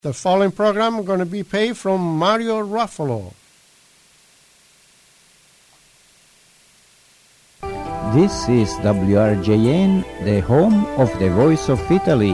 The following program going to be paid from Mario Ruffalo. This is WRJN, the home of the Voice of Italy.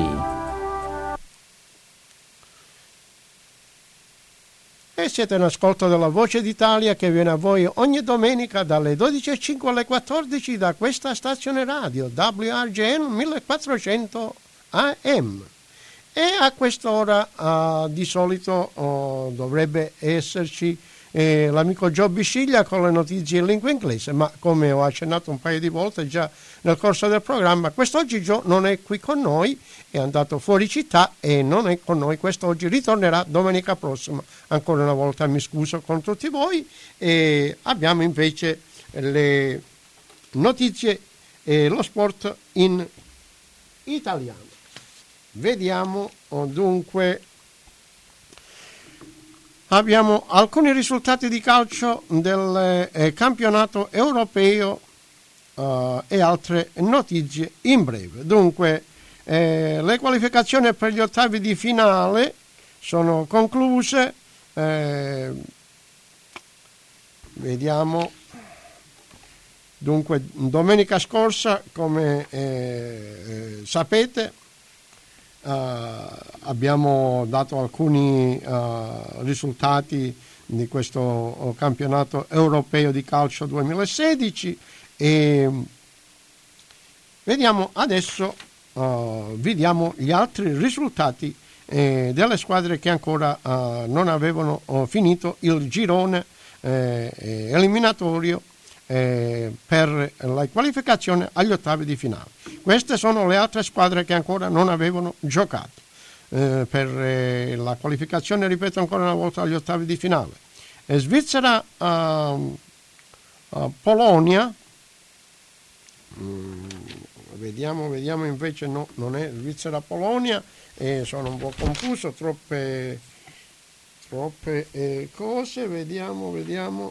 E siete in ascolto della Voce d'Italia che viene a voi ogni domenica dalle 12.05 alle 14 da questa stazione radio WRJN 1400 AM. E a quest'ora di solito dovrebbe esserci l'amico Gio Bisciglia con le notizie in lingua inglese, ma come ho accennato un paio di volte già nel corso del programma, quest'oggi Gio non è qui con noi, è andato fuori città e non è con noi quest'oggi, ritornerà domenica prossima. Ancora una volta mi scuso con tutti voi e abbiamo invece le notizie e lo sport in italiano. Vediamo dunque. Abbiamo alcuni risultati di calcio del campionato europeo e altre notizie in breve. Dunque, le qualificazioni per gli ottavi di finale sono concluse. Vediamo. Dunque, domenica scorsa, come sapete, abbiamo dato alcuni risultati di questo campionato europeo di calcio 2016 e vediamo adesso vediamo gli altri risultati delle squadre che ancora non avevano finito il girone eliminatorio per la qualificazione agli ottavi di finale. Queste sono le altre squadre che ancora non avevano giocato per la qualificazione, ripeto ancora una volta, agli ottavi di finale. Svizzera, Polonia, vediamo invece no, non è Svizzera Polonia, sono un po' confuso, troppe cose, vediamo.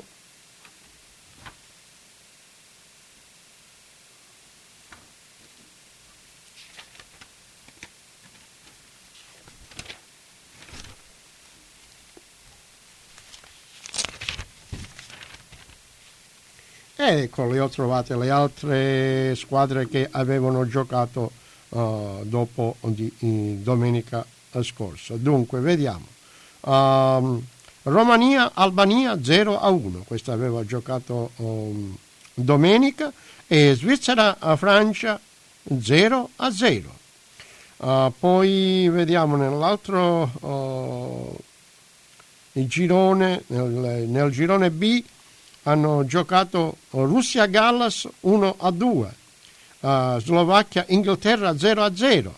Ecco, le ho trovate le altre squadre che avevano giocato dopo di domenica scorsa. Dunque, vediamo. Romania, Albania 0-1, questa aveva giocato domenica, e Svizzera, Francia 0-0. Poi vediamo nell'altro girone, nel girone B, hanno giocato Russia-Galles 1-2, Slovacchia-Inghilterra 0-0,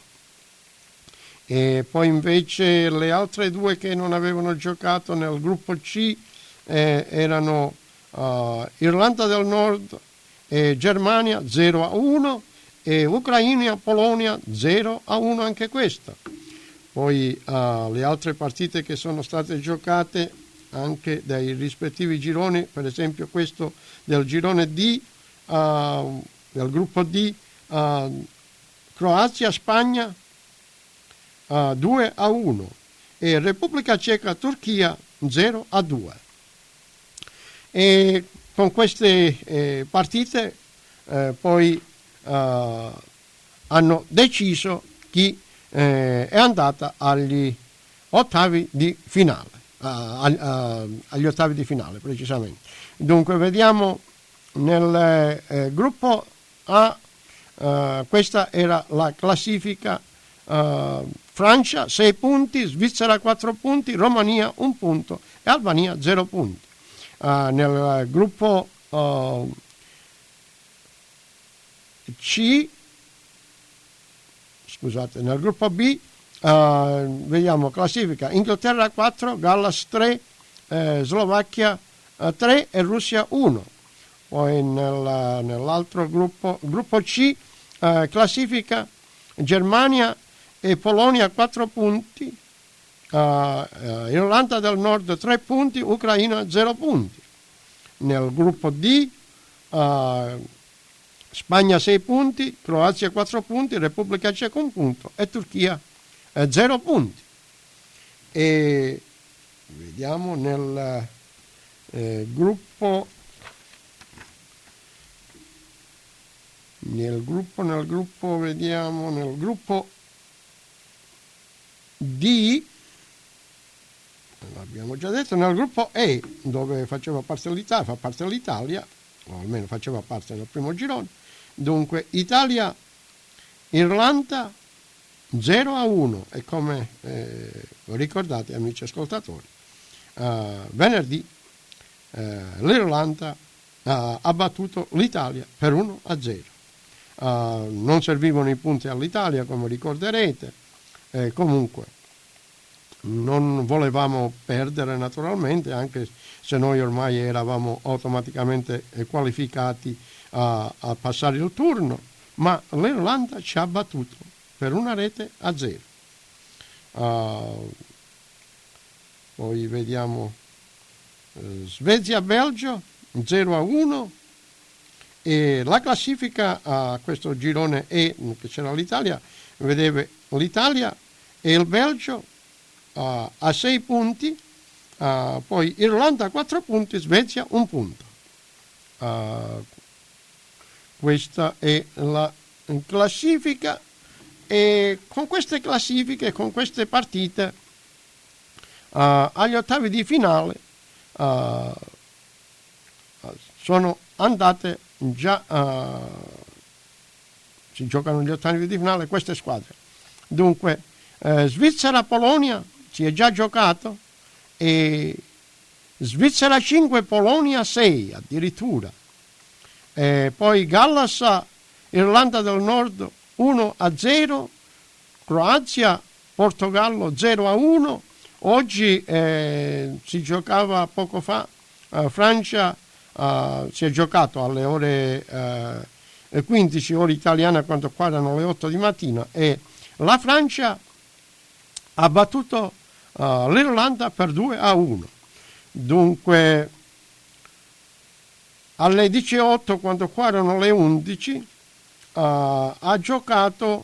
e poi invece le altre due che non avevano giocato nel gruppo C erano Irlanda del Nord e Germania 0-1 e Ucraina-Polonia 0-1 anche questa. Poi le altre partite che sono state giocate anche dai rispettivi gironi, per esempio questo del girone D, del gruppo D, Croazia-Spagna 2-1 e Repubblica Ceca Turchia 0-2. E con queste partite poi hanno deciso chi è andata agli ottavi di finale. Agli ottavi di finale precisamente. Dunque vediamo nel gruppo A, questa era la classifica: Francia 6 punti, Svizzera 4 punti, Romania 1 punto e Albania 0 punti. Nel gruppo C, scusate, nel gruppo B vediamo classifica: Inghilterra 4, Galles 3, Slovacchia 3 e Russia 1. Poi nell'altro gruppo C, classifica: Germania e Polonia 4 punti, Irlanda del Nord 3 punti, Ucraina 0 punti. Nel gruppo D, Spagna 6 punti, Croazia 4 punti, Repubblica Ceca 1 punto e Turchia 0 punti. e vediamo nel gruppo vediamo nel gruppo D, l'abbiamo già detto, nel gruppo E, dove faceva parte l'Italia, fa parte l'Italia, o almeno faceva parte nel primo girone. Dunque Italia Irlanda 0-1, e come ricordate, amici ascoltatori, venerdì l'Irlanda ha battuto l'Italia per 1-0. Non servivano i punti all'Italia, come ricorderete, comunque non volevamo perdere naturalmente, anche se noi ormai eravamo automaticamente qualificati a passare il turno, ma l'Irlanda ci ha battuto per 1-0. Poi vediamo Svezia-Belgio 0-1, e la classifica a questo girone E, che c'era l'Italia, vedeva l'Italia e il Belgio a 6 punti, poi Irlanda 4 punti, Svezia 1 punto. Questa è la classifica, e con queste classifiche, con queste partite agli ottavi di finale sono andate già, si giocano gli ottavi di finale queste squadre. Dunque Svizzera-Polonia si è già giocato, e Svizzera 5, Polonia 6 addirittura. Poi Galles, Irlanda del Nord 1-0, Croazia, Portogallo 0-1. Oggi si giocava poco fa, Francia si è giocato alle ore 15, ore italiana, quando qua erano le 8 di mattina, e la Francia ha battuto l'Irlanda per 2-1. Dunque alle 18, quando qua erano le 11, ha giocato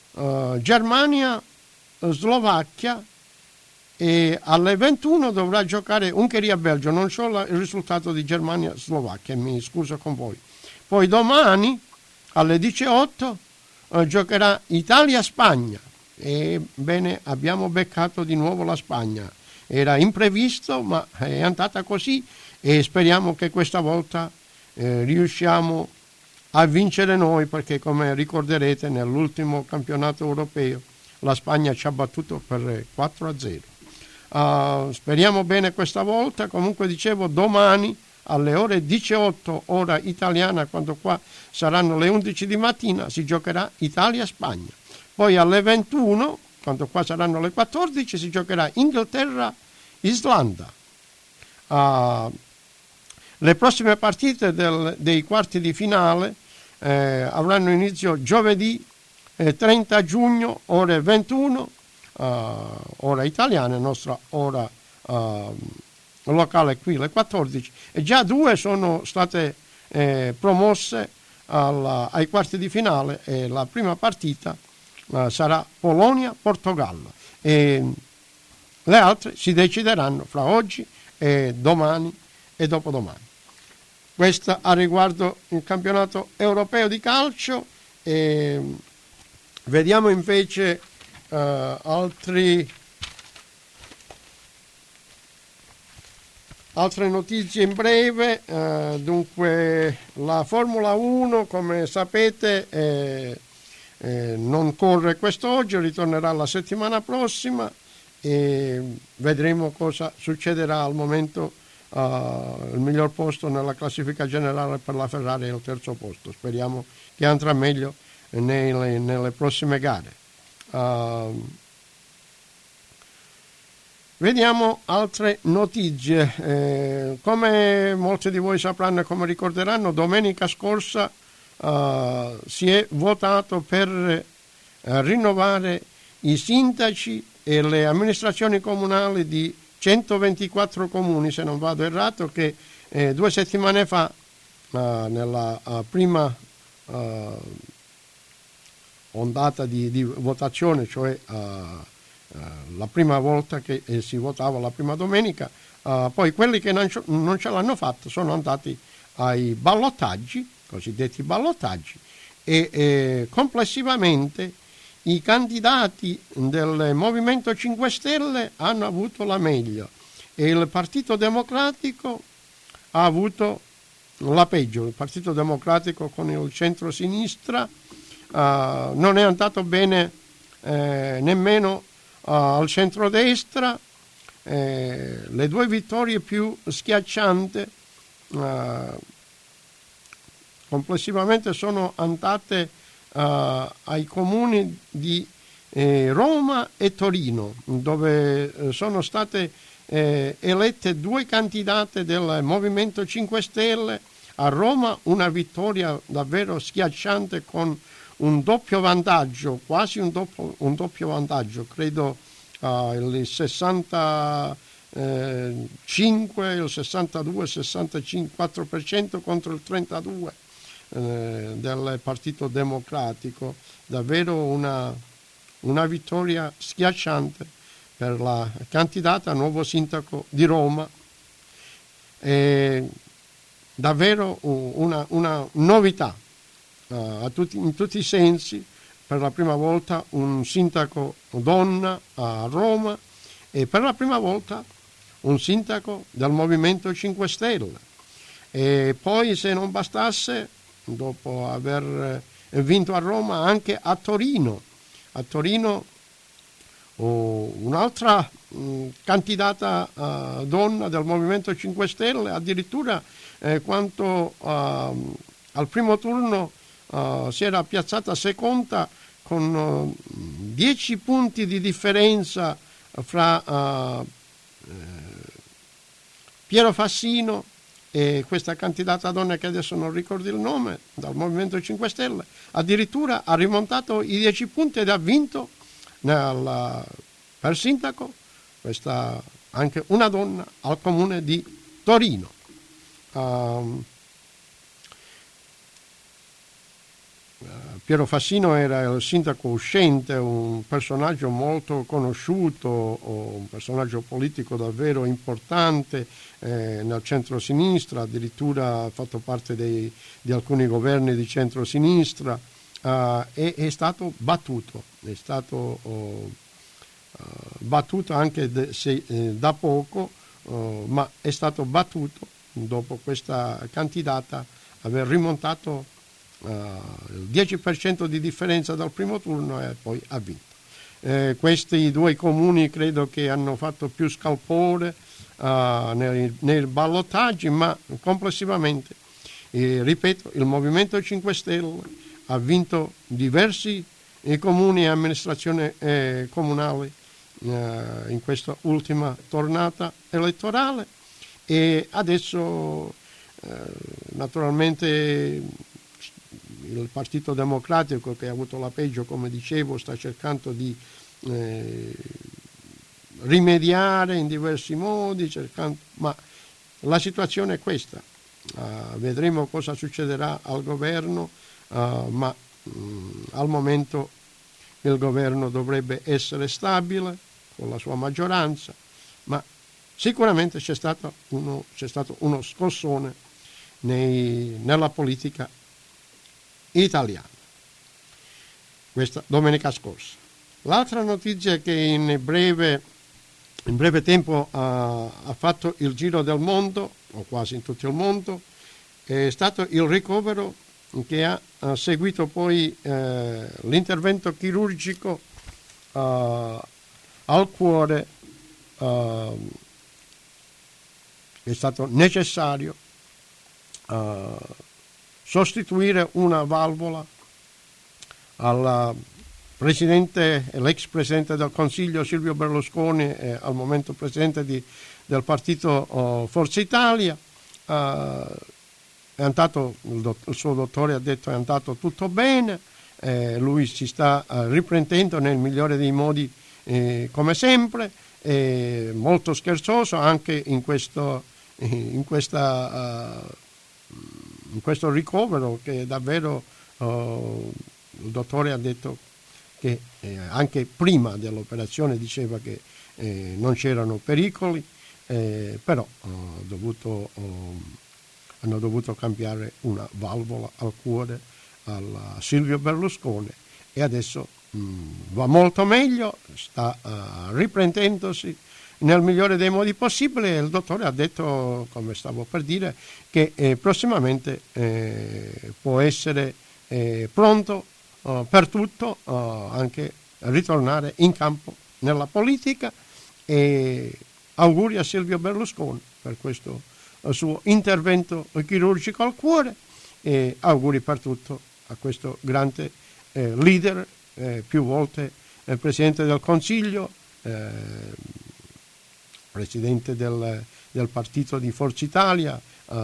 Germania-Slovacchia, e alle 21 dovrà giocare Ungheria-Belgio. Non so il risultato di Germania-Slovacchia, mi scuso con voi. Poi domani alle 18 giocherà Italia-Spagna, e bene, abbiamo beccato di nuovo la Spagna. Era imprevisto, ma è andata così, e speriamo che questa volta riusciamo a vincere noi, perché come ricorderete nell'ultimo campionato europeo la Spagna ci ha battuto per 4-0. Speriamo bene questa volta. Comunque dicevo, domani alle ore 18 ora italiana, quando qua saranno le 11 di mattina, si giocherà Italia-Spagna. Poi alle 21, quando qua saranno le 14, si giocherà Inghilterra-Islanda. Le prossime partite dei quarti di finale avranno inizio giovedì 30 giugno, ore 21, ora italiana, nostra ora locale qui le 14, e già 2 sono state promosse ai quarti di finale, e la prima partita sarà Polonia-Portogallo, e le altre si decideranno fra oggi e domani e dopodomani. Questa a riguardo il campionato europeo di calcio. Vediamo invece altre notizie in breve. Dunque la Formula 1, come sapete, non corre quest'oggi, ritornerà la settimana prossima, e vedremo cosa succederà. Al momento il miglior posto nella classifica generale per la Ferrari è il terzo posto. Speriamo che andrà meglio nelle prossime gare. Vediamo altre notizie. Come molti di voi sapranno e come ricorderanno, domenica scorsa si è votato per rinnovare i sindaci e le amministrazioni comunali di 124 comuni, se non vado errato, che 2 settimane fa, nella prima ondata di votazione, cioè la prima volta che si votava la prima domenica. Poi quelli che non ce l'hanno fatto sono andati ai ballottaggi, cosiddetti ballottaggi, e complessivamente i candidati del Movimento 5 Stelle hanno avuto la meglio e il Partito Democratico ha avuto la peggio. Il Partito Democratico con il centro-sinistra non è andato bene nemmeno al centrodestra. Le due vittorie più schiaccianti complessivamente sono andate ai comuni di Roma e Torino, dove sono state elette due candidate del Movimento 5 Stelle. A Roma una vittoria davvero schiacciante con un doppio vantaggio, quasi un doppio vantaggio, credo il 65, il 62, il 64% contro il 32% del Partito Democratico. Davvero una vittoria schiacciante per la candidata nuovo sindaco di Roma. Davvero una novità in tutti i sensi. Per la prima volta un sindaco donna a Roma e per la prima volta un sindaco del Movimento 5 Stelle. E poi, se non bastasse, dopo aver vinto a Roma, anche a Torino. A Torino un'altra candidata donna del Movimento 5 Stelle, addirittura quanto al primo turno si era piazzata seconda con 10 punti di differenza fra Piero Fassino e questa candidata donna che adesso non ricordo il nome, dal Movimento 5 Stelle. Addirittura ha rimontato i 10 punti ed ha vinto per sindaco questa anche una donna al comune di Torino. Piero Fassino era il sindaco uscente, un personaggio molto conosciuto, un personaggio politico davvero importante nel centro-sinistra, addirittura ha fatto parte di alcuni governi di centro-sinistra, è stato battuto, battuto anche da poco, ma è stato battuto dopo questa candidata aver rimontato il 10% di differenza dal primo turno e poi ha vinto. Questi due comuni credo che hanno fatto più scalpore nei ballottaggi, ma complessivamente, ripeto, il Movimento 5 Stelle ha vinto diversi comuni e amministrazioni comunali in questa ultima tornata elettorale e adesso naturalmente il Partito Democratico, che ha avuto la peggio, come dicevo, sta cercando di rimediare in diversi modi, ma la situazione è questa. Vedremo cosa succederà al governo, ma al momento il governo dovrebbe essere stabile con la sua maggioranza, ma sicuramente c'è stato uno scossone nella politica italiana questa domenica scorsa. L'altra notizia che in breve tempo ha fatto il giro del mondo, o quasi in tutto il mondo, è stato il ricovero che ha seguito poi l'intervento chirurgico al cuore. È stato necessario sostituire una valvola al l'ex presidente del Consiglio Silvio Berlusconi, al momento presidente del partito Forza Italia. È andato, il suo dottore ha detto è andato tutto bene, lui si sta riprendendo nel migliore dei modi come sempre, molto scherzoso anche in questo ricovero, che davvero il dottore ha detto che anche prima dell'operazione diceva che non c'erano pericoli, però hanno dovuto cambiare una valvola al cuore a Silvio Berlusconi e adesso va molto meglio, sta riprendendosi nel migliore dei modi possibili e il dottore ha detto, come stavo per dire, che prossimamente può essere pronto per tutto, anche ritornare in campo nella politica, e auguri a Silvio Berlusconi per questo suo intervento chirurgico al cuore e auguri per tutto a questo grande leader, più volte Presidente del Consiglio, Presidente del partito di Forza Italia,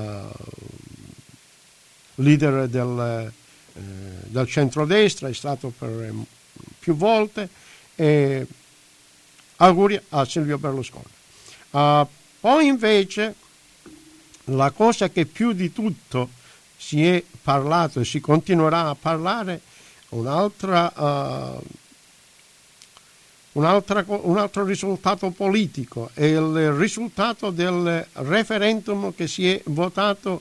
leader del centrodestra, è stato per più volte, e auguri a Silvio Berlusconi. Poi invece la cosa che più di tutto si è parlato e si continuerà a parlare, un altro risultato politico è il risultato del referendum che si è votato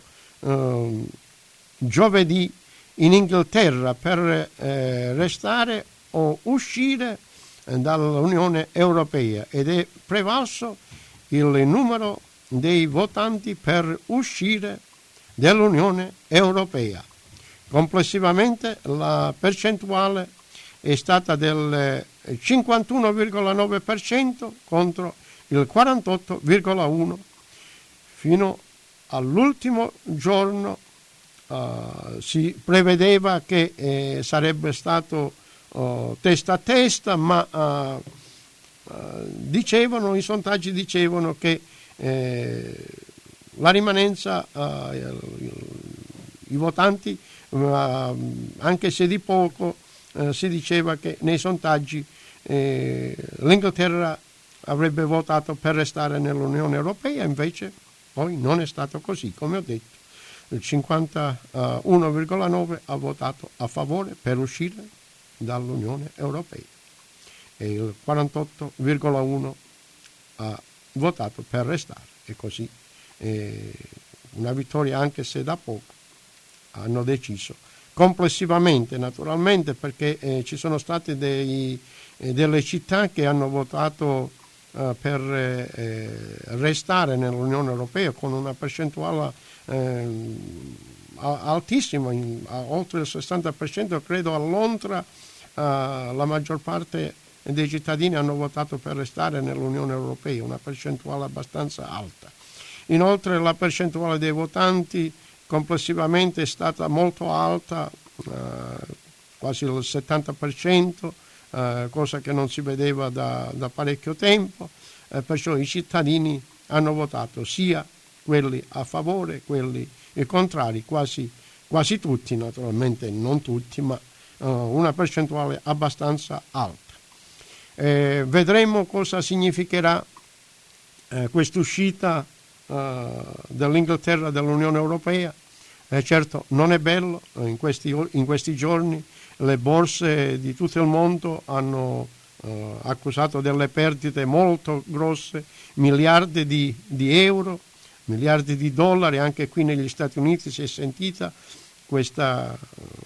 giovedì in Inghilterra per restare o uscire dall'Unione Europea, ed è prevalso il numero dei votanti per uscire dall'Unione Europea. Complessivamente la percentuale è stata del 51,9% contro il 48,1%. Fino all'ultimo giorno si prevedeva che sarebbe stato testa a testa, ma i sondaggi dicevano che la rimanenza, i votanti, anche se di poco, si diceva che nei sondaggi l'Inghilterra avrebbe votato per restare nell'Unione Europea, invece poi non è stato così, come ho detto. Il 51,9% ha votato a favore per uscire dall'Unione Europea e il 48,1% ha votato per restare, e così una vittoria anche se da poco. Hanno deciso complessivamente, naturalmente, perché ci sono state delle città che hanno votato per restare nell'Unione Europea con una percentuale altissima, oltre il 60%, credo a Londra la maggior parte dei cittadini hanno votato per restare nell'Unione Europea, una percentuale abbastanza alta. Inoltre la percentuale dei votanti complessivamente è stata molto alta, quasi il 70%, cosa che non si vedeva da parecchio tempo, perciò i cittadini hanno votato sia quelli a favore, quelli contrari, quasi tutti, naturalmente non tutti, ma una percentuale abbastanza alta. Vedremo cosa significherà quest'uscita dell'Inghilterra dall'Unione Europea. Certo non è bello, in questi giorni le borse di tutto il mondo hanno accusato delle perdite molto grosse, miliardi di euro, miliardi di dollari. Anche qui negli Stati Uniti si è sentita questo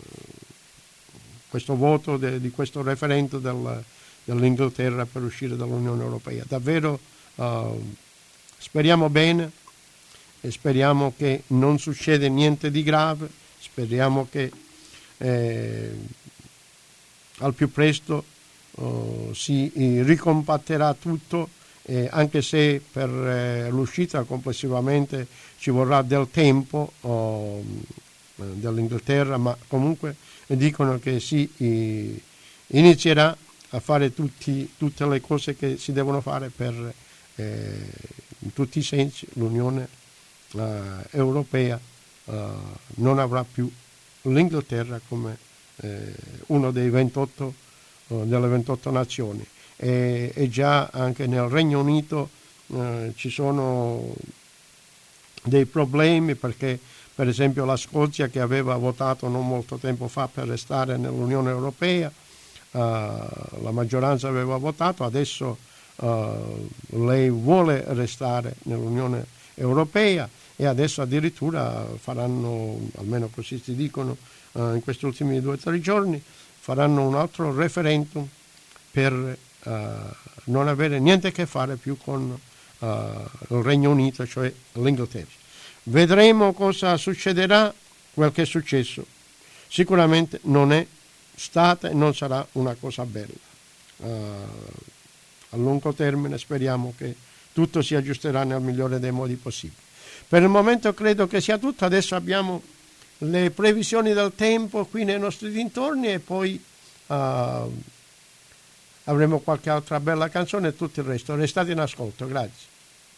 voto di questo referendum dell'Inghilterra per uscire dall'Unione Europea. Davvero speriamo bene e speriamo che non succeda niente di grave, speriamo che al più presto si ricompatterà tutto, anche se per l'uscita complessivamente ci vorrà del tempo dell'Inghilterra, ma comunque dicono che si inizierà a fare tutte le cose che si devono fare per in tutti i sensi l'Unione Europea non avrà più l'Inghilterra come uno delle 28 nazioni, e già anche nel Regno Unito ci sono dei problemi, perché per esempio la Scozia, che aveva votato non molto tempo fa per restare nell'Unione Europea, la maggioranza aveva votato, adesso lei vuole restare nell'Unione Europea e adesso addirittura faranno, almeno così si dicono in questi ultimi 2 o 3 giorni, faranno un altro referendum per non avere niente a che fare più con il Regno Unito, cioè l'Inghilterra. Vedremo cosa succederà. Quel che è successo sicuramente non è stata e non sarà una cosa bella. A lungo termine speriamo che tutto si aggiusterà nel migliore dei modi possibili. Per il momento credo che sia tutto. Adesso abbiamo le previsioni del tempo qui nei nostri dintorni e poi avremo qualche altra bella canzone e tutto il resto. Restate in ascolto, grazie.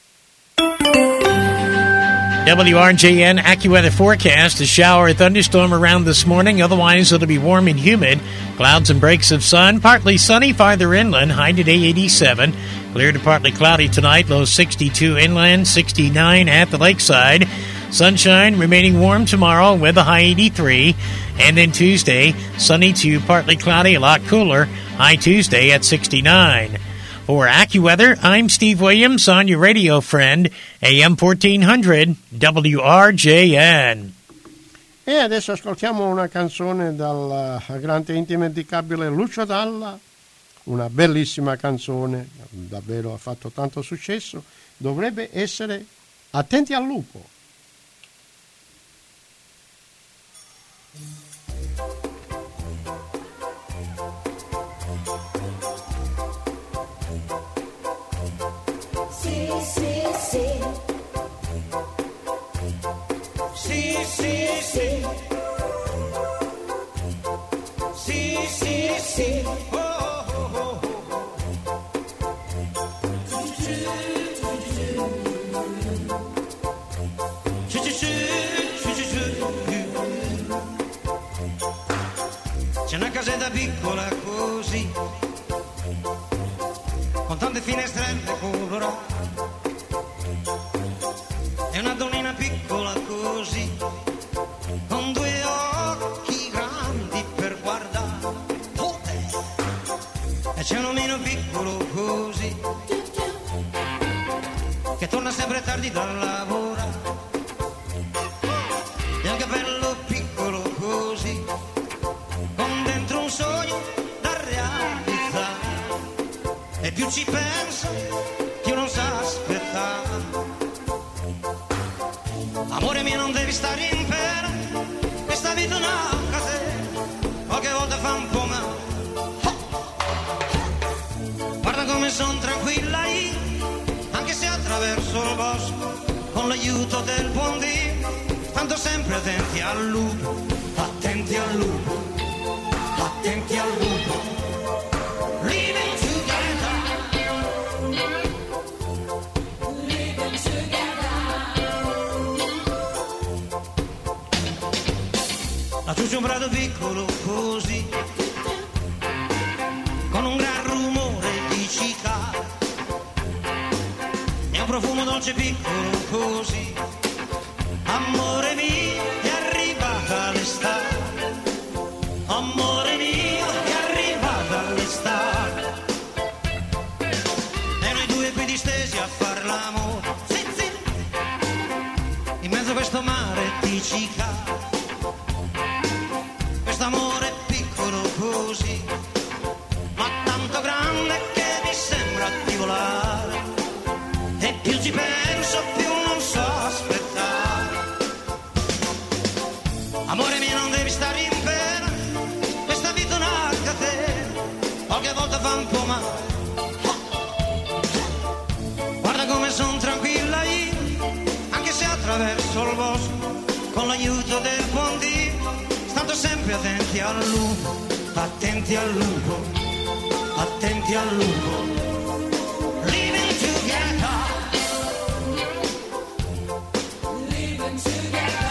WRJN AccuWeather forecast: a shower or thunderstorm around this morning. Otherwise, it'll be warm and humid. Clouds and breaks of sun. Partly sunny farther inland. High today 87. Clear to partly cloudy tonight. Low 62 inland, 69 at the lakeside. Sunshine remaining warm tomorrow with a high 83. And then Tuesday, sunny to partly cloudy, a lot cooler. High Tuesday at 69. For AccuWeather, I'm Steve Williams on your radio friend, AM 1400 WRJN. E adesso ascoltiamo una canzone dal grande indimenticabile Lucio Dalla, una bellissima canzone, davvero ha fatto tanto successo, dovrebbe essere Attenti al lupo. Sì. C'è una casetta piccola così, con tante finestrelle colorate, e una donnina piccola così, con 2 occhi grandi per guardare, e c'è un omino piccolo così, che torna sempre tardi dal lavoro, e un cappello piccolo così, con dentro un sogno da realizzare, e più ci penso più non sa aspettare. Amore mio, non devi stare in pena, questa vita è una casella, qualche volta fa un po' male. Guarda come son tranquilla io, anche se attraverso il bosco, con l'aiuto del buon Dio, stando sempre attenti al lupo, attenti al lupo, attenti al lupo. Living together, living together. Laggiù c'è un prato piccolo così, con un gran rumore di cicale, e un profumo dolce piccolo così. Amore mio, è arrivata l'estate, amore mio, è arrivata l'estate, e noi due qui distesi a far l'amore, sì, sì, in mezzo a questo mare di cicale, quest'amore piccolo così, ma tanto grande che mi sembra di volare, e più ci penso più non so aspettare. Amore mio, non devi stare in pena, questa vita è una catena, qualche volta fa un po' male. Guarda come son tranquilla io, anche se attraverso il bosco, con l'aiuto del buon Dio, stando sempre attenti al lupo, attenti al lupo, attenti al lupo. Living together, living together.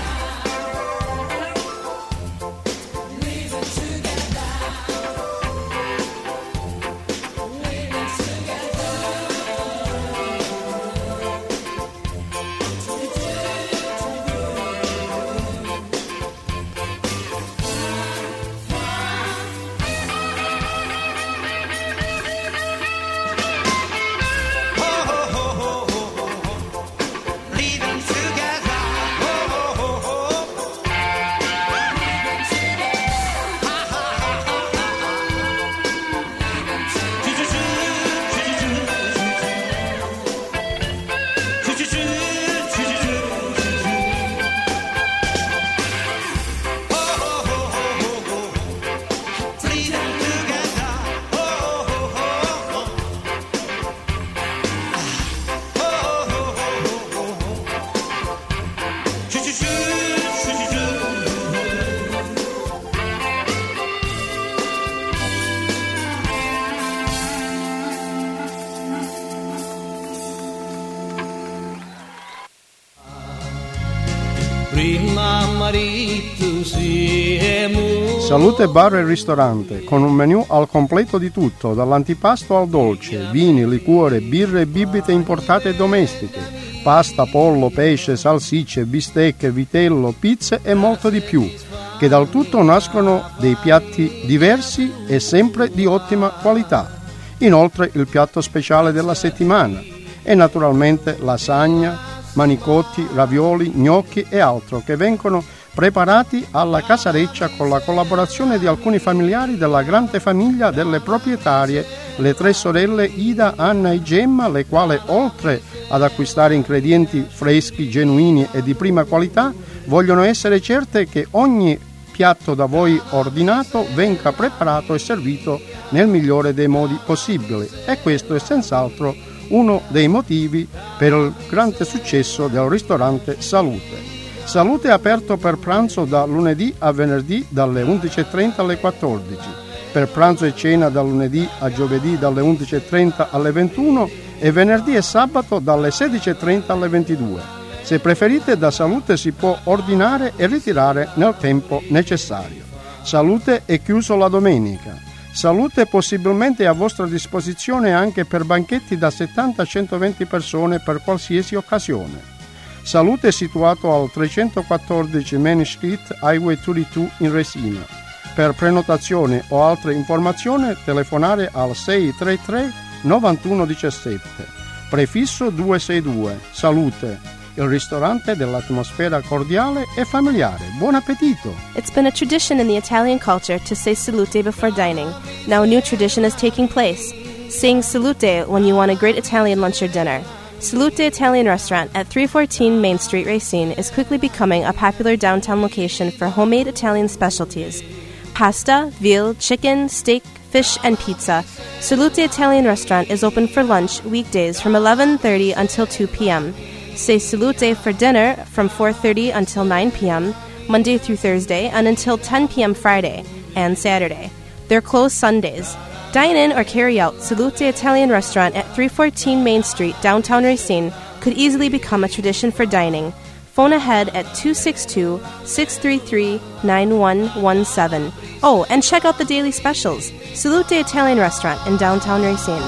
prima marito siamo. Salute Bar e Ristorante, con un menù al completo di tutto, dall'antipasto al dolce, vini, liquore, birre e bibite importate e domestiche, pasta, pollo, pesce, salsicce, bistecche, vitello, pizze e molto di più, che dal tutto nascono dei piatti diversi e sempre di ottima qualità. Inoltre il piatto speciale della settimana e naturalmente lasagna, manicotti, ravioli, gnocchi e altro che vengono preparati alla casareccia con la collaborazione di alcuni familiari della grande famiglia delle proprietarie, le 3 sorelle Ida, Anna e Gemma, le quali oltre ad acquistare ingredienti freschi, genuini e di prima qualità, vogliono essere certe che ogni piatto da voi ordinato venga preparato e servito nel migliore dei modi possibili, e questo è senz'altro uno dei motivi per il grande successo del ristorante Salute. Salute è aperto per pranzo da lunedì a venerdì dalle 11.30 alle 14, per pranzo e cena da lunedì a giovedì dalle 11.30 alle 21 e venerdì e sabato dalle 16.30 alle 22. Se preferite, da Salute si può ordinare e ritirare nel tempo necessario. Salute è chiuso la domenica. Salute possibilmente è a vostra disposizione anche per banchetti da 70 a 120 persone per qualsiasi occasione. Salute è situato al 314 Main Street, Highway 22 in Resina. Per prenotazione o altre informazioni telefonare al 633 9117. Prefisso 262. Salute, il ristorante dell'atmosfera cordiale e familiare. Buon appetito! It's been a tradition in the Italian culture to say salute before dining. Now a new tradition is taking place, saying salute when you want a great Italian lunch or dinner. Salute Italian Restaurant at 314 Main Street, Racine is quickly becoming a popular downtown location for homemade Italian specialties. Pasta, veal, chicken, steak, fish, and pizza. Salute Italian Restaurant is open for lunch weekdays from 11:30 until 2 p.m. Say salute for dinner from 4:30 until 9 p.m., Monday through Thursday, and until 10 p.m. Friday and Saturday. They're closed Sundays. Dine in or carry out. Salute Italian Restaurant at 314 Main Street, downtown Racine, could easily become a tradition for dining. Phone ahead at 262-633-9117. Oh, and check out the daily specials. Salute Italian Restaurant in downtown Racine.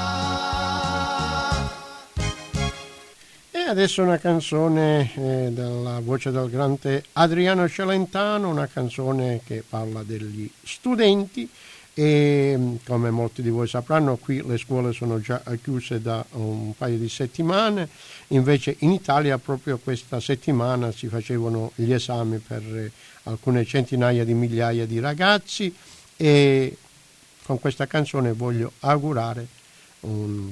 E adesso una canzone dalla voce del grande Adriano Celentano, una canzone che parla degli studenti. E come molti di voi sapranno, qui le scuole sono già chiuse da un paio di settimane, invece in Italia proprio questa settimana si facevano gli esami per alcune centinaia di migliaia di ragazzi, e con questa canzone voglio augurare una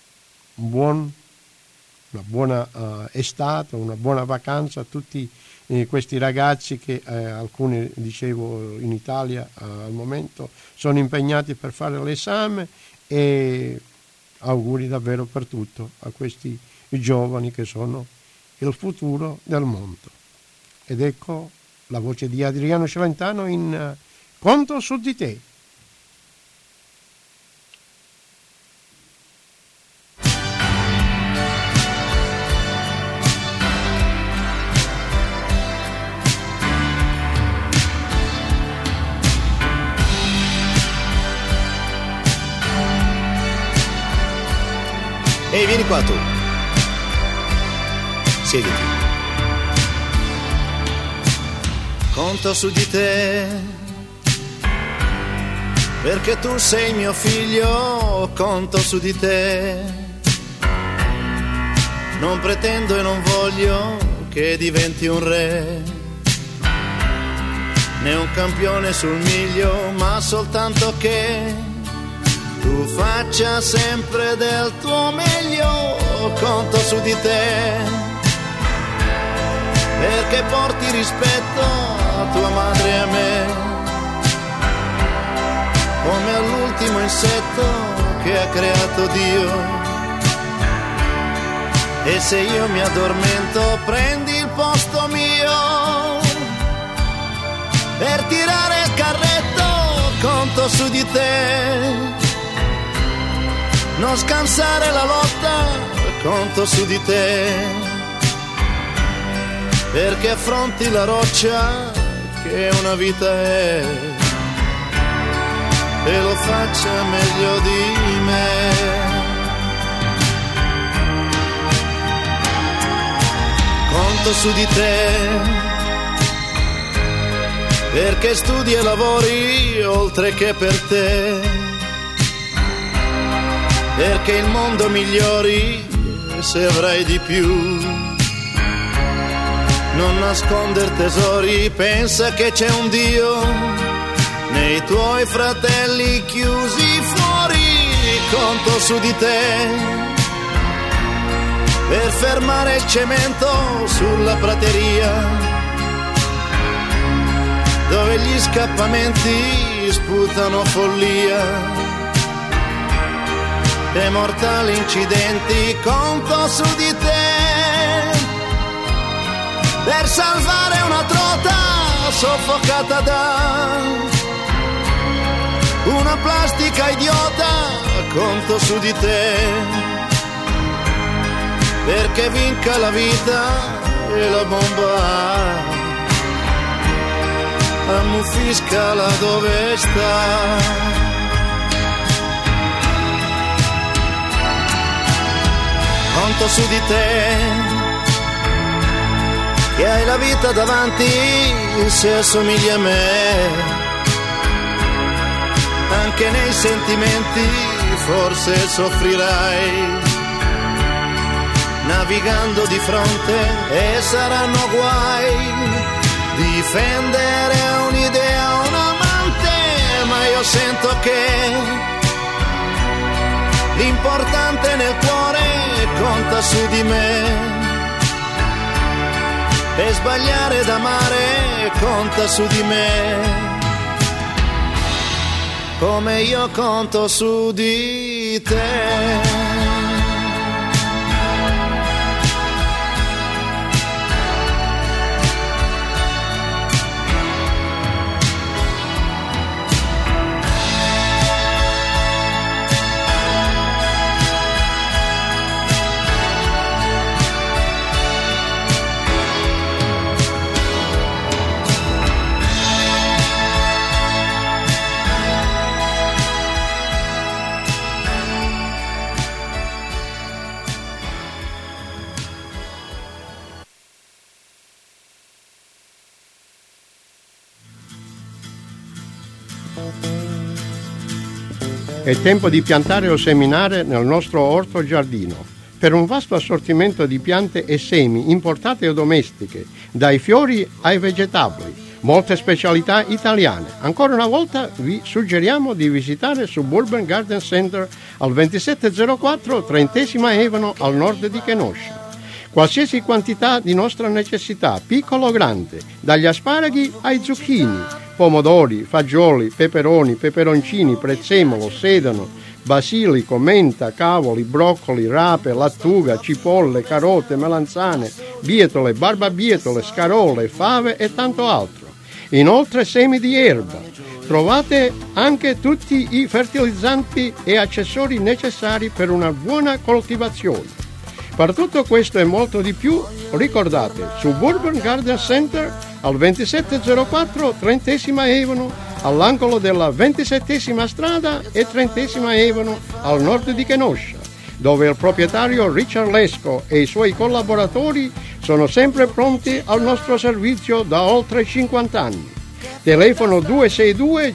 buona estate, una buona vacanza a tutti questi ragazzi che alcuni, dicevo, in Italia al momento sono impegnati per fare l'esame, e auguri davvero per tutto a questi giovani che sono il futuro del mondo. Ed ecco la voce di Adriano Celentano in Conto su di te. Ehi, vieni qua tu. Siediti. Conto su di te, perché tu sei mio figlio, conto su di te. Non pretendo e non voglio che diventi un re, né un campione sul miglio, ma soltanto che tu faccia sempre del tuo meglio. Conto su di te, perché porti rispetto a tua madre e a me, come all'ultimo insetto che ha creato Dio. E se io mi addormento prendi il posto mio, per tirare il carretto. Conto su di te, non scansare la lotta, conto su di te. perché affronti la roccia che una vita è e lo faccia meglio di me. Conto su di te perché studi e lavori oltre che per te, perché il mondo migliori se avrai di più. Non nasconder tesori, pensa che c'è un Dio nei tuoi fratelli chiusi fuori. Conto su di te per fermare il cemento sulla prateria, dove gli scappamenti sputano follia e mortali incidenti. Conto su di te per salvare una trota soffocata da una plastica idiota. Conto su di te perché vinca la vita e la bomba ammuffisca là dove sta. Conto su di te che hai la vita davanti se assomigli a me, anche nei sentimenti forse soffrirai, navigando di fronte e saranno guai, difendere un'idea, un amante, ma io sento che l'importante nel cuore conta su di me. E sbagliare d'amare conta su di me, come io conto su di te. È tempo di piantare o seminare nel nostro orto giardino. Per un vasto assortimento di piante e semi importate o domestiche, dai fiori ai vegetabili, molte specialità italiane. Ancora una volta vi suggeriamo di visitare Suburban Garden Center al 2704 30ª Avenue al nord di Kenosha. Qualsiasi quantità di nostra necessità, piccolo o grande, dagli asparaghi ai zucchini, pomodori, fagioli, peperoni, peperoncini, prezzemolo, sedano, basilico, menta, cavoli, broccoli, rape, lattuga, cipolle, carote, melanzane, bietole, barbabietole, scarole, fave e tanto altro. Inoltre semi di erba. Trovate anche tutti i fertilizzanti e accessori necessari per una buona coltivazione. Per tutto questo e molto di più, ricordate Suburban Garden Center al 2704 30ª Avenue, all'angolo della 27ª strada e 30ª Avenue al nord di Kenosha, dove il proprietario Richard Lesco e i suoi collaboratori sono sempre pronti al nostro servizio da oltre 50 anni. Telefono 262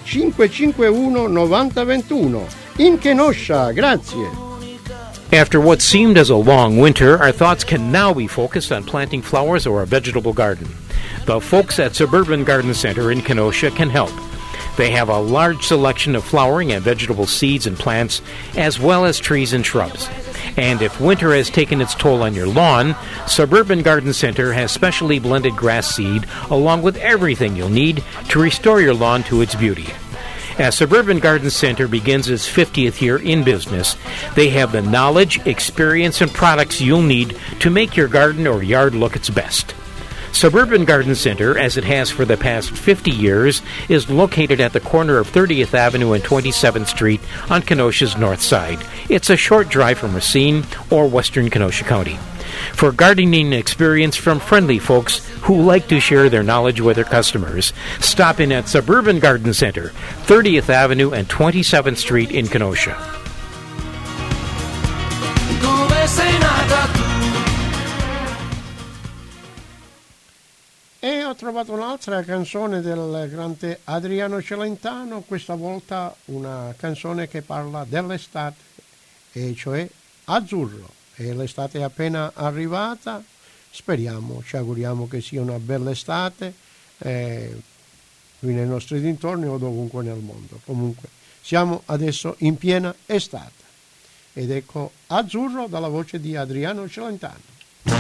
551 9021 in Kenosha. Grazie. After what seemed as a long winter, our thoughts can now be focused on planting flowers or a vegetable garden. The folks at Suburban Garden Center in Kenosha can help. They have a large selection of flowering and vegetable seeds and plants, as well as trees and shrubs. And if winter has taken its toll on your lawn, Suburban Garden Center has specially blended grass seed along with everything you'll need to restore your lawn to its beauty. As Suburban Garden Center begins its 50th year in business, they have the knowledge, experience, and products you'll need to make your garden or yard look its best. Suburban Garden Center, as it has for the past 50 years, is located at the corner of 30th Avenue and 27th Street on Kenosha's north side. It's a short drive from Racine or western Kenosha County. for gardening experience from friendly folks who like to share their knowledge with their customers. Stop in at Suburban Garden Center, 30th Avenue and 27th Street in Kenosha. E ho trovato un'altra canzone del grande Adriano Celentano, questa volta una canzone che parla dell'estate, e cioè Azzurro. E l'estate è appena arrivata, speriamo, ci auguriamo che sia una bella estate qui nei nostri dintorni o dovunque nel mondo. Comunque siamo adesso in piena estate. Ed ecco Azzurro dalla voce di Adriano Celentano.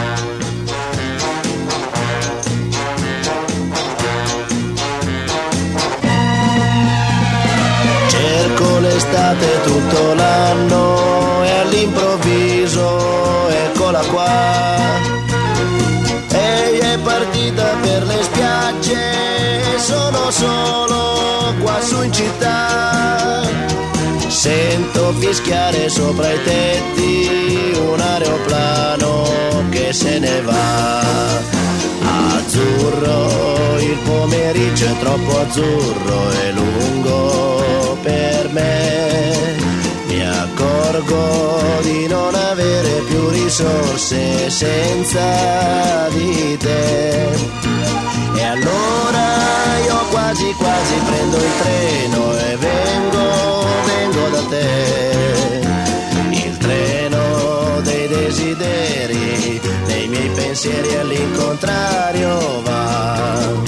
Cerco l'estate tutto l'anno e all'improvviso eccola qua. Ehi è partita per le spiagge e sono solo qua su in città. Sento fischiare sopra i tetti un aeroplano che se ne va. Azzurro, il pomeriggio è troppo azzurro e lungo per me. Mi accorgo di non avere più risorse senza di te. E allora io quasi quasi prendo il treno e vengo da te. Il treno dei desideri, nei miei pensieri all'incontrario va.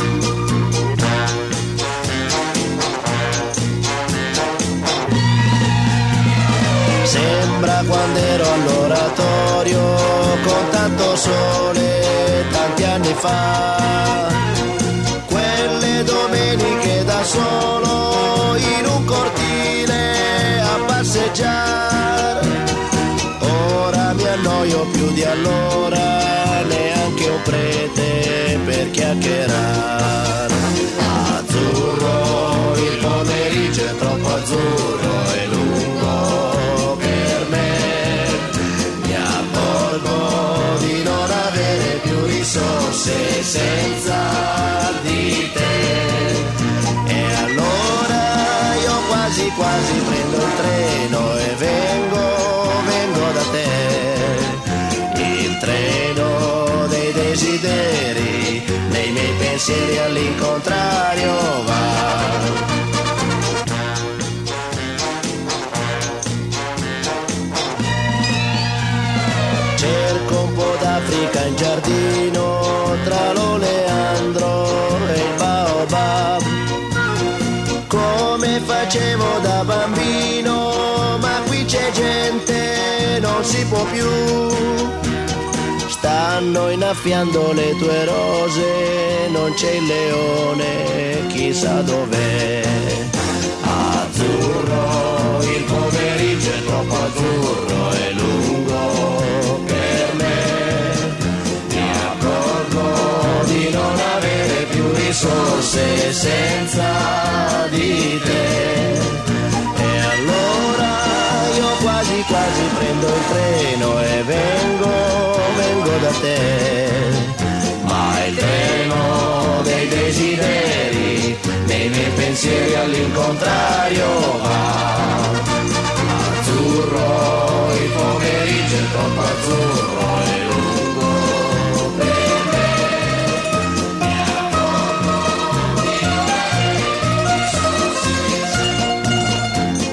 Sembra quando ero all'oratorio con tanto sole tanti anni fa. Quelle domeniche da solo in un cortile a passeggiare. Ora mi annoio più di allora, neanche un prete per chiacchierare. Azzurro, il pomeriggio è troppo azzurro e lungo per me. Mi accorgo di non avere più risorse senza di te. E allora io quasi quasi prendo il treno e vengo da te. Il treno dei desideri, nei miei pensieri all'incontrario va. Cerco un po' d'Africa in giardino, tra l'oleandro e il baobab, come facevo da bambino, ma qui c'è gente, non si può più. Stanno innaffiando le tue rose, non c'è il leone, chissà dov'è. Azzurro, il pomeriggio è troppo azzurro e lungo per me. Mi accorgo di non avere più risorse senza di te. E allora io quasi quasi prendo il treno e vengo da te. Ma il treno dei desideri, nei miei pensieri all'incontrario va. Azzurro, il pomeriggio è troppo azzurro e lungo per me. Mi accorgo di non avere risorse.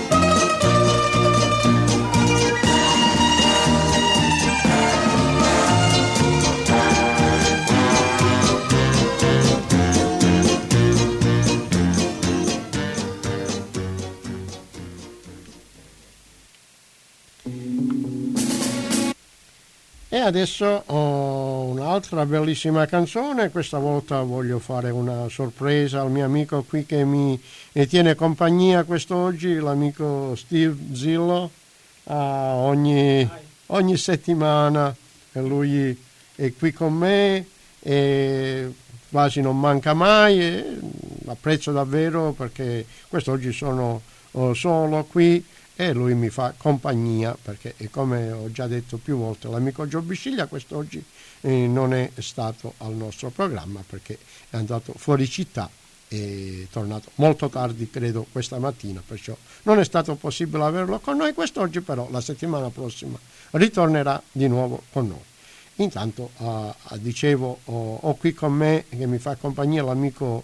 E adesso ho un'altra bellissima canzone, questa volta voglio fare una sorpresa al mio amico qui che mi tiene compagnia quest'oggi, l'amico Steve Zillo, ogni settimana lui è qui con me e quasi non manca mai e l'apprezzo davvero perché quest'oggi sono solo qui e lui mi fa compagnia perché, come ho già detto più volte, l'amico Gio Bisciglia quest'oggi non è stato al nostro programma perché è andato fuori città e è tornato molto tardi, credo, questa mattina, perciò non è stato possibile averlo con noi quest'oggi, però la settimana prossima ritornerà di nuovo con noi. Intanto dicevo, ho qui con me che mi fa compagnia l'amico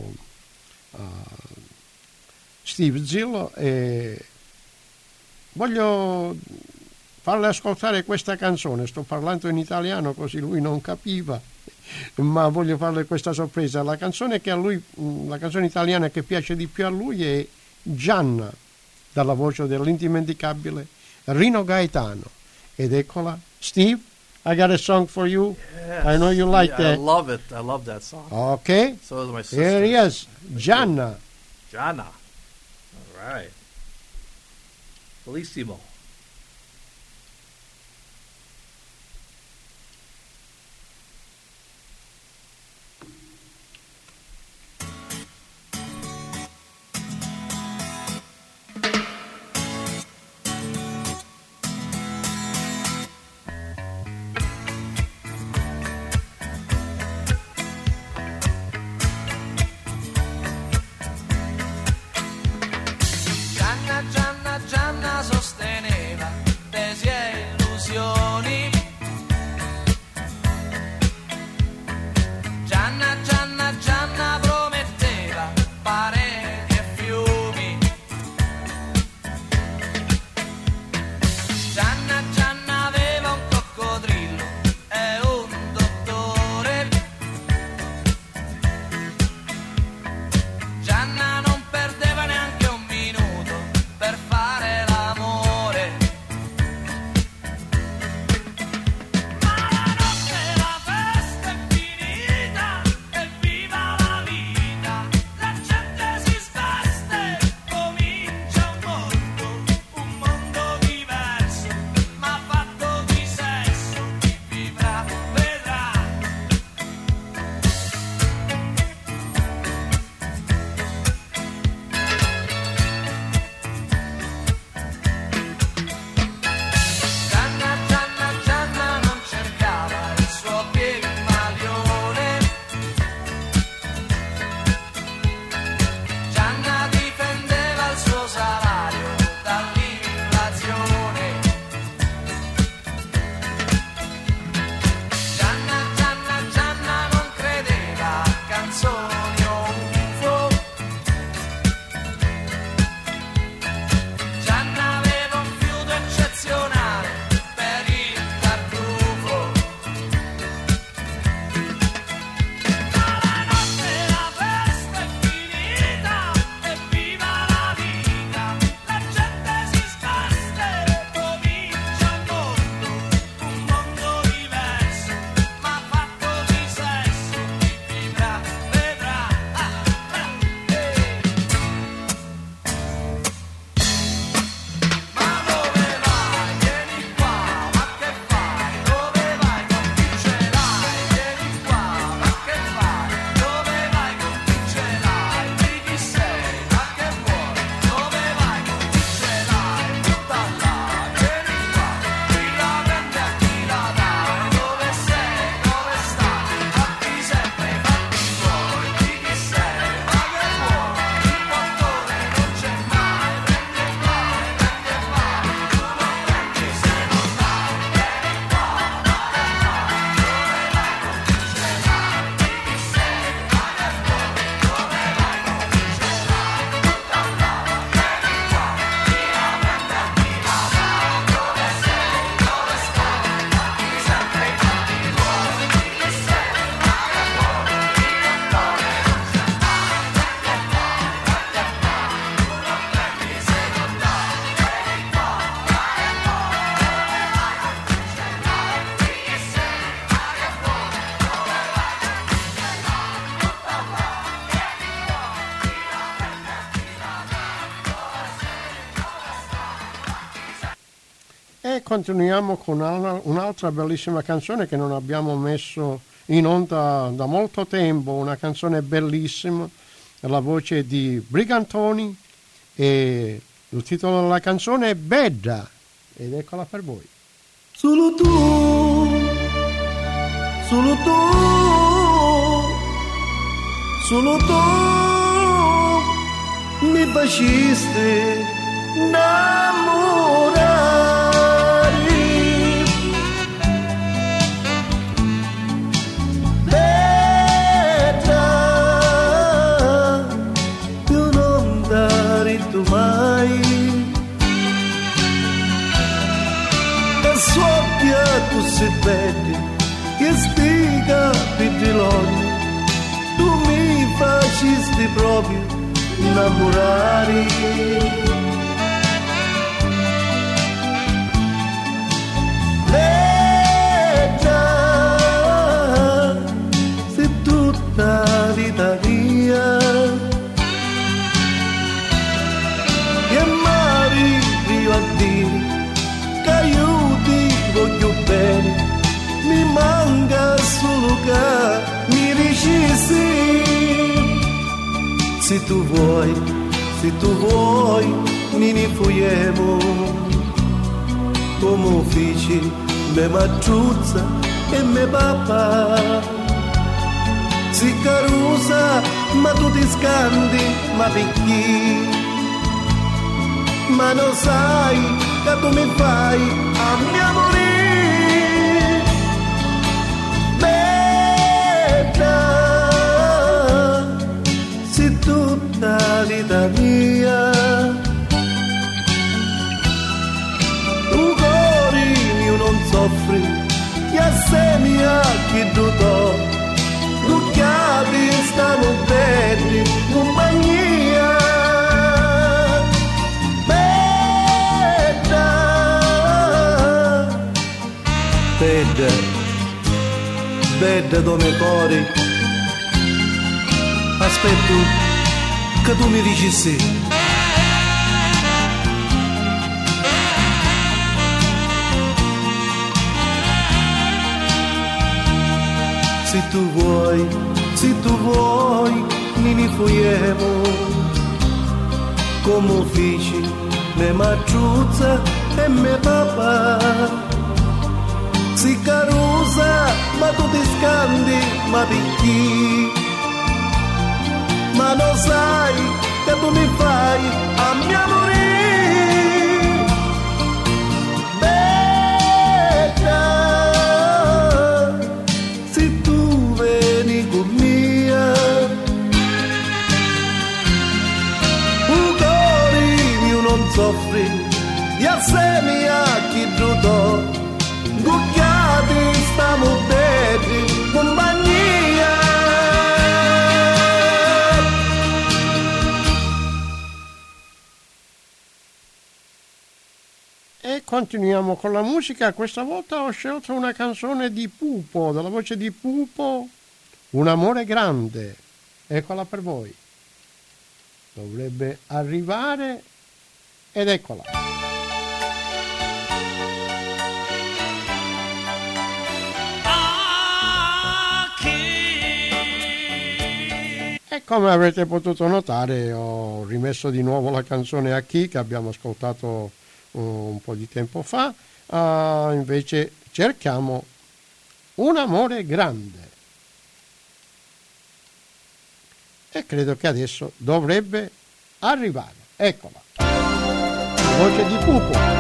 Steve Zillo e voglio farle ascoltare questa canzone. Sto parlando in italiano così lui non capiva, ma voglio farle questa sorpresa. La canzone che a lui, la canzone italiana che piace di più a lui è Gianna, dalla voce dell'indimenticabile Rino Gaetano. Ed eccola. Steve, I got a song for you. Yes. I know you like that. I love it. I love that song. Okay. So is my sister. Here he is. Gianna. Gianna. All right. Bellissimo. Gianna sosteneva tesi e illusioni. Gianna prometteva pareti e fiumi. Gianna aveva un coccodrillo e un dottore. Gianna non perdeva neanche un minuto per fare l'amore. Ma la notte la festa è finita e viva la vita. La gente si sveste, comincia un mondo diverso, ma fatto di sesso. Chi vivrà vedrà. Gianna non cercava il suo Pigmalione. Gianna difendeva il suo salario dall'inflazione. Gianna non credeva a canzoni o UFO. Gianna aveva un fiuto eccezionale per il tartufo. Ma la notte la festa è finita e viva la vita. La gente si sveste, comincia un mondo diverso, ma fatto di sesso. Chi vivrà vedrà. Ma dove vai? Vieni qua, ma che fai? Dove vai? Con chi ce l'hai? Vieni qua, ma che fai? Dove vai? Con chi ce l'hai? Di chi sei? Ma che vuoi? Dove vai? Con chi ce l'hai? Tutta là, vieni qua. Chi la prende a chi la dà? Dove sei? Dove stai? Fatti sempre i fatti tuoi. Di chi sei? Ma che vuoi? Il portone non c'è mai. Prendi e vai, prendi e vai. Tu non prendi se non dai. Vieni qua, ma che fai? Dove vai? Con chi ce l'hai? Di chi sei? Ma che vuoi? Dove vai? Con chi ce l'hai? Tutta là, vieni qua. Chi la prende a chi la dà? Dove sei? Dove stai? Fatti sempre i fatti tuoi. Di chi sei? Ma che vuoi? Il portone non c'è mai. Prendi e vai, prendi e vai. Tu non prendi se non dai. Vieni qua, ma che vuoi? Dove vai? Con chi ce l'hai? Di chi sei? Ma che vuoi? Dove vai? Con chi ce l'hai? Tutta là, vieni qua. Chi la prende a chi la dà? Dove sei? Dove stai? E continuiamo con un'altra bellissima canzone che non abbiamo messo in onda da molto tempo, una canzone bellissima, la voce di Brigantoni e Il titolo della canzone è Bedda ed eccola per voi. Solo tu mi faciste innamorare. Bella, più non dare tu mai. E soffia tu sei bella, che spiega per di loro. Tu mi facesti proprio innamorare. Bella, sei tutta la vita mia. E mai io a dire che io ti voglio bene. Mi manca solo che mi dici sì. Se tu vuoi, mi ne fuiamo. Come uffici, me matruzza e me papà. Si carusa, ma tu ti scandi, ma perché? Ma non sai che tu mi fai a mia morire. Sei tutta la vita mia. Tu cuore mio non soffri, che assemi a chi tu do. Tu chiavi stiamo bene, compagnia. Bella, bella, bella come cuore. Aspetto che tu mi dici sì. Se tu vuoi, mi ne fuiamo. Come uffici, me matruzza e me papà. Si carusa, ma tu ti scandi, ma perché? Ma non sai che tu mi fai a mia morire. Bella, se tu vieni con mia. Un cuore mio non soffri, gli assemi a chi giudò. Gucchiati stiamo bene, compagnia. Continuiamo con la musica. Questa volta ho scelto una canzone di Pupo, dalla voce di Pupo, Un amore grande. Eccola per voi. Dovrebbe arrivare ed eccola. E come avrete potuto notare ho rimesso di nuovo la canzone A Chi che abbiamo ascoltato un po' di tempo fa. Invece cerchiamo Un amore grande e credo che adesso dovrebbe arrivare. Eccola, la voce di Pupo.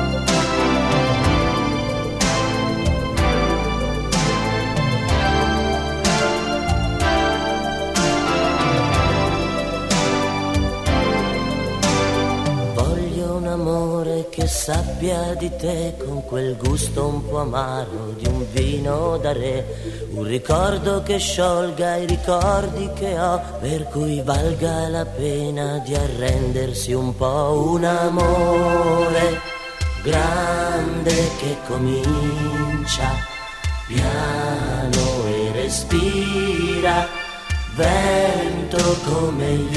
Che sappia di te con quel gusto un po' amaro di un vino da re, un ricordo che sciolga i ricordi che ho, per cui valga la pena di arrendersi un po'. Un amore grande che comincia piano e respira, vento come gli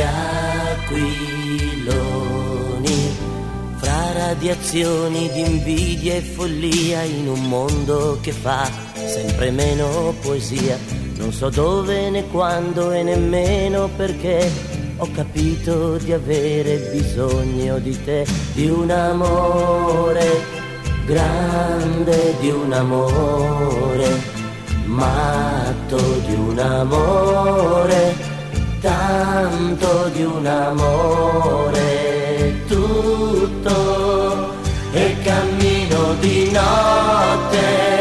aquiloni, fra radiazioni di invidia e follia, in un mondo che fa sempre meno poesia. Non so dove né quando e nemmeno perché, ho capito di avere bisogno di te, di un amore grande, di un amore matto, di un amore, tanto di un amore, tutto, e cammino di notte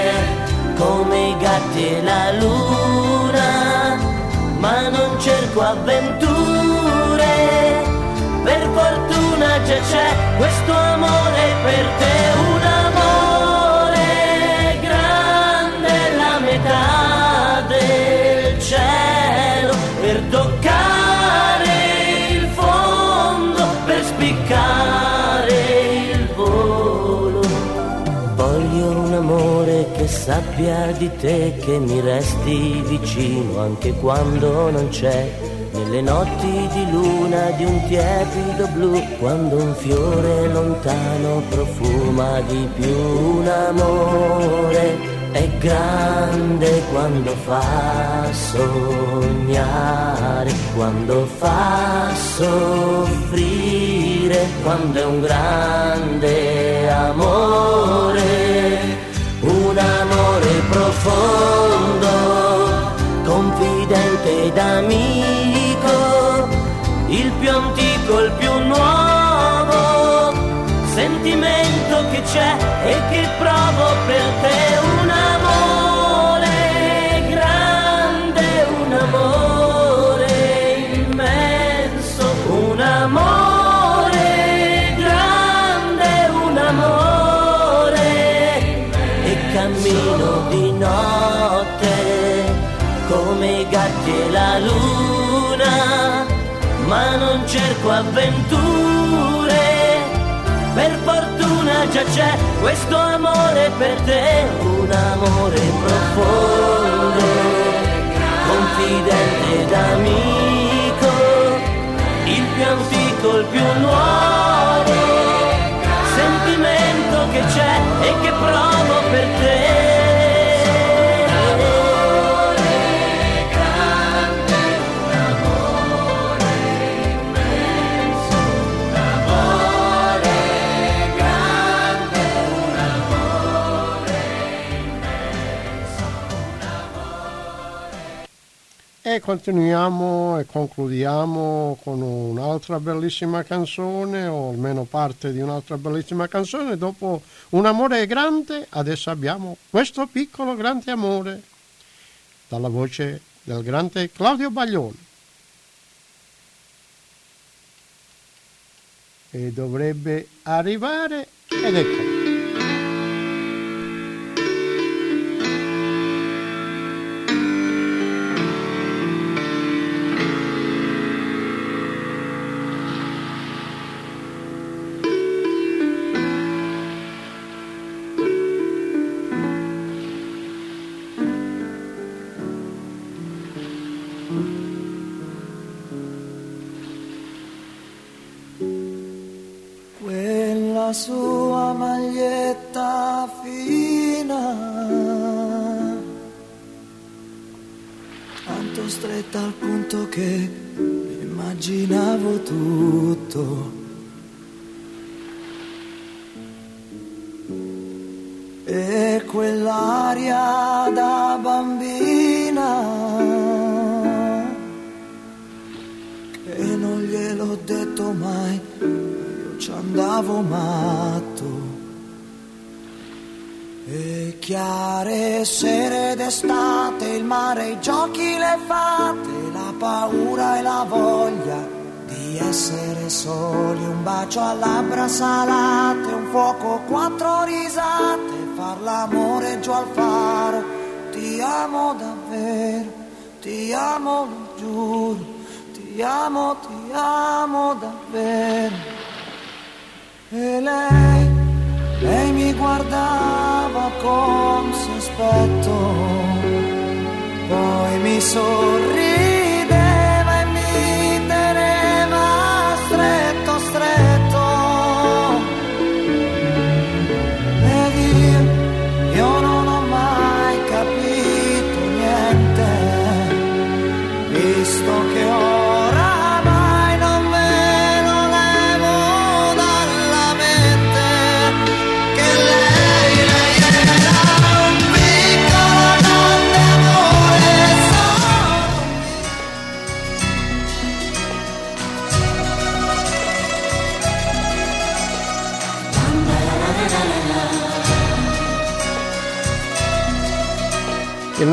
come i gatti e la luna, ma non cerco avventure, per fortuna già c'è questo amore per te, un amore grande, la metà del cielo, per toccare il fondo, per spiccare il volo. Voglio un amore che sappia di te, che mi resti vicino anche quando non c'è, nelle notti di luna di un tiepido blu, quando un fiore lontano profuma di più. Un amore è grande quando fa sognare, quando fa soffrire, quando è un grande amore, un amore profondo, confidente ed amico, il più antico, il più nuovo sentimento che c'è e che provo per te, un amore grande, un amore immenso, un amore grande, un amore, e cammino di notte come i gatti e la luna, ma non cerco avventure, per fortuna già c'è questo amore per te, un amore profondo, confidente ed amico, il più antico, il più nuovo sentimento che c'è e che provo per te. E continuiamo e concludiamo con un'altra bellissima canzone, o almeno parte di un'altra bellissima canzone. Dopo Un amore grande, adesso abbiamo Questo piccolo grande amore, dalla voce del grande Claudio Baglioni. E dovrebbe arrivare, ed ecco. La sua maglietta fina, tanto stretta al punto che immaginavo tutto, e quell'aria da bambina che non gliel'ho detto mai, ci andavo matto, e chiare sere d'estate, il mare, i giochi, le fate, la paura e la voglia di essere soli, un bacio a labbra salate, un fuoco, 4 risate, far l'amore giù al faro. Ti amo davvero, ti amo, lo giuro, ti amo davvero. E lei mi guardava con sospetto, poi mi sorrideva e mi teneva stretto, stretto. Ed io non ho mai capito niente, visto che oramai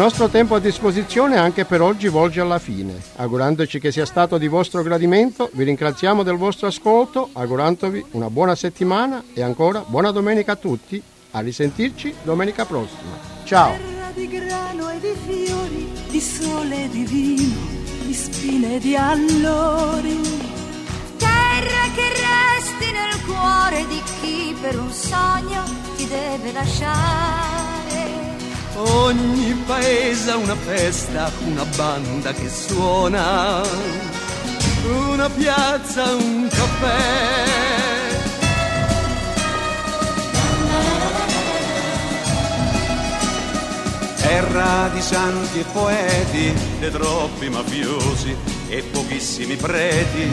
nostro tempo a disposizione anche per oggi volge alla fine. Augurandoci che sia stato di vostro gradimento, vi ringraziamo del vostro ascolto, augurandovi una buona settimana e ancora buona domenica a tutti. A risentirci domenica prossima. Ciao! Terra di grano e di fiori, di sole e di vino, di spine e di allori. Terra che resti nel cuore di chi per un sogno ti deve lasciare. Ogni paese ha una festa, una banda che suona, una piazza, un caffè. Terra di santi e poeti, de troppi mafiosi e pochissimi preti.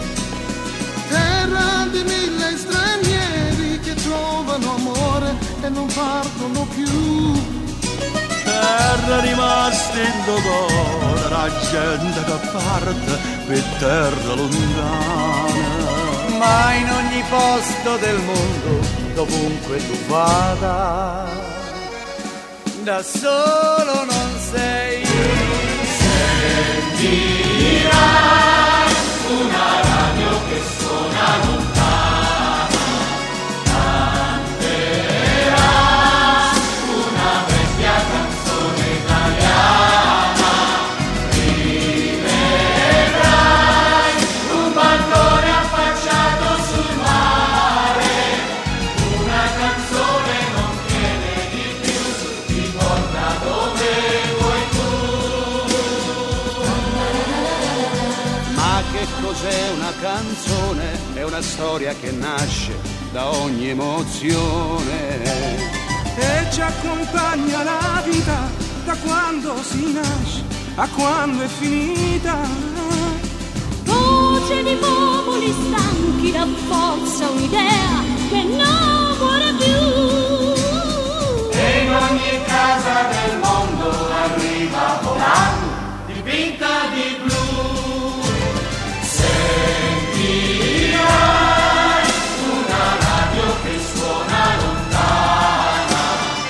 Terra di mille stranieri che trovano amore e non partono più. Terra rimasta in dolore, la gente che parte per terra lontana. Ma in ogni posto del mondo, dovunque tu vada, da solo non sei. Sentirai una radio che suona lontana, canterai una vecchia canzone italiana, rivedrai un bancone affacciato sul mare, una canzone non tiene di più, ti porta dove vuoi tu. Ma che cos'è una canzone? È una storia che nasce da ogni emozione E ci accompagna la vita da quando si nasce a quando è finita. Voce di popoli stanchi rafforza un'idea che non muore più. E in ogni casa del mondo arriva volando, dipinta di blu. Sentirai una radio che suona lontana,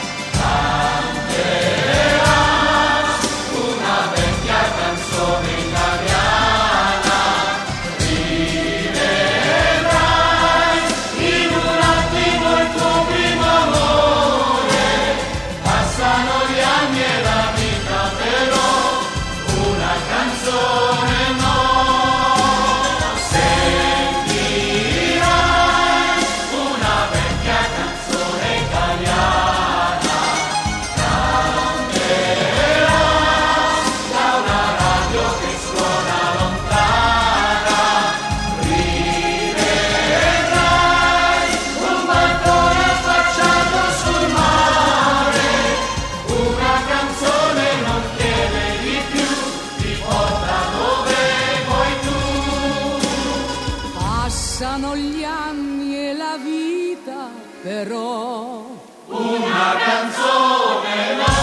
canterai una vecchia canzone italiana, rivedrai in un attimo il tuo primo amore. Passano gli anni e la vita però una canzone no. Sentirai una vecchia canzone italiana, canterai da una radio che suona lontana, rivedrai un bancone affacciato sul mare, una canzone non chiede di più, ti porta dove vuoi tu. Passano gli anni e la vita, però Una canzone no.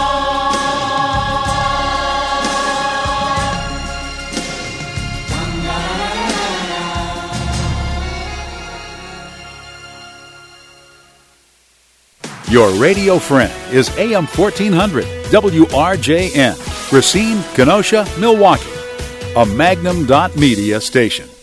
Your radio friend is AM 1400 WRJN, Racine, Kenosha, Milwaukee, a Magnum.Media station.